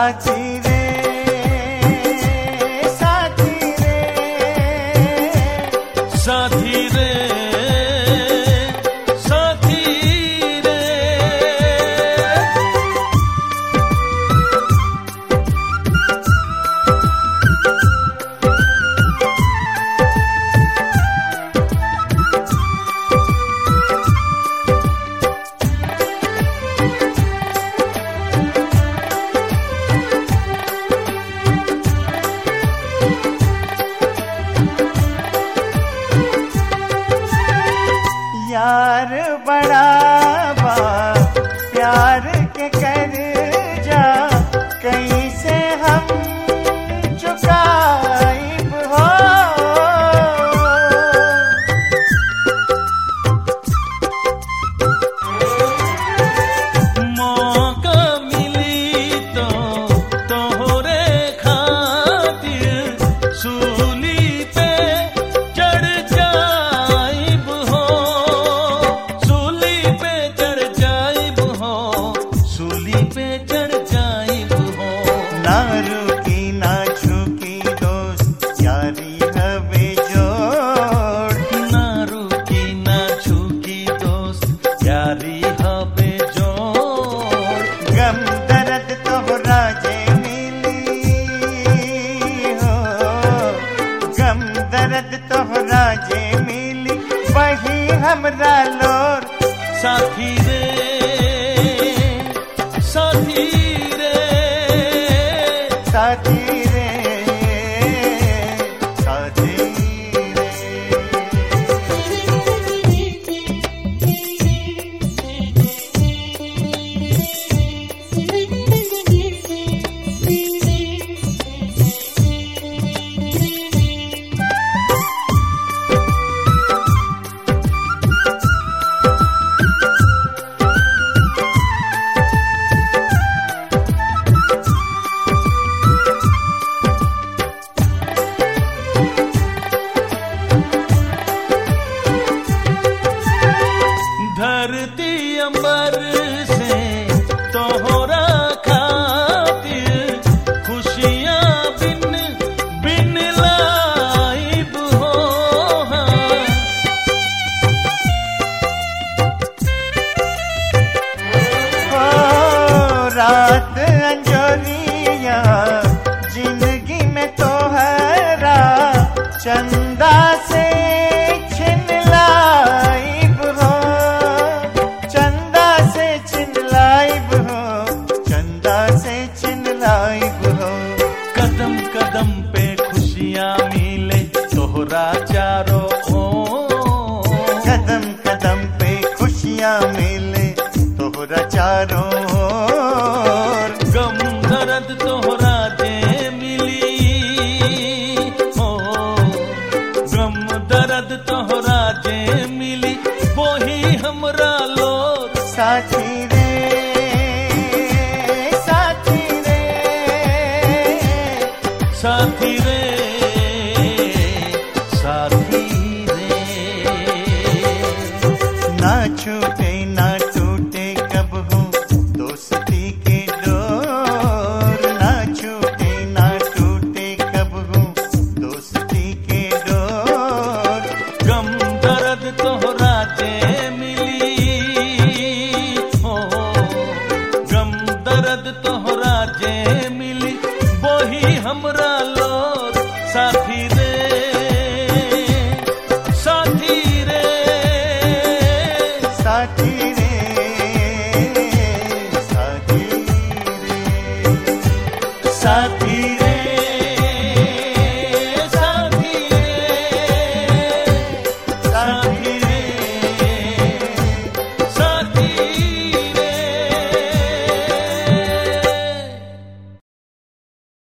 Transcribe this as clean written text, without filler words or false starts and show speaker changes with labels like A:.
A: साथी रे साथी रे
B: साथी रे साथी रे।
A: यार बड़ा बा प्यार के कर जा कैसे हम चुकाइब हो।
B: मौका मिली तो तोहरे खातिर सूली पे चढ़ जाइब हो। सूली पे चढ़ जाइब हो। सूली पे चढ़ जाइब हो।
A: ना रुकी ना झुकी दोस्त यारी हवे जोड़।
B: ना रुकी ना झुकी दोस्त यारी हवे जोड़।
A: गम दर्द तोहरा जे मिली हो। गम दर्द तोहरा जे मिली वही हमरा लोर।
B: साथी रे साथी रे
A: साथी रे साथी रे।
B: धरती अंबर से तोहरा खातिर खुशियां बिन बिन लाइब हो।
A: ओ रात अंजोरिया जिंदगी में तोहरा चंदा से छिन लाइब हो। चंदा से छिन लाइब हो। चंदा से छिन लाइब हो।
B: कदम कदम पे खुशियां मिले तोहरा चारों ओर।
A: कदम कदम पे खुशियां मिले तोहरा चारों ओर।
B: गम दर्द तोहरा जे मिली हो। गम दर्द तोहरा जे मिली वही हमरा लोर।
A: साथी रे साथी रे
B: साथी रे साथी रे।
A: ना छूटे ना टूटे कब हो दोस्ती के डोर। ना छूटे ना टूटे कब हो दोस्ती के डोर।
B: गम दर्द तोहरा जे मिली हो। गम दर्द तोहरा जे मिली वही हमरा लोर। साथी रे साथी रे
A: साथी रे साथी रे
B: साथी रे।